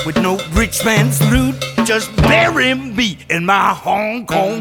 with no rich man's loot. Just bury me in my Hong Kong